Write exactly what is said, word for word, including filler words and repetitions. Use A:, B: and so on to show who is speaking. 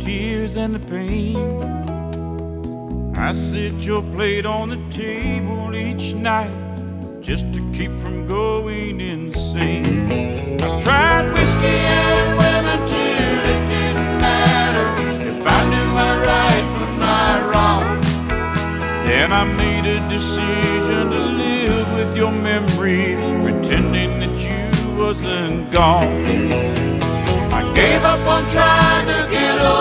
A: tears and the pain. I set your plate on the table each night just to keep from going insane. I've tried whiskey and women too, it didn't matter if I knew my right from my wrong. Then I made a decision to live with your memories, pretending that you wasn't gone. I gave up on trying to get over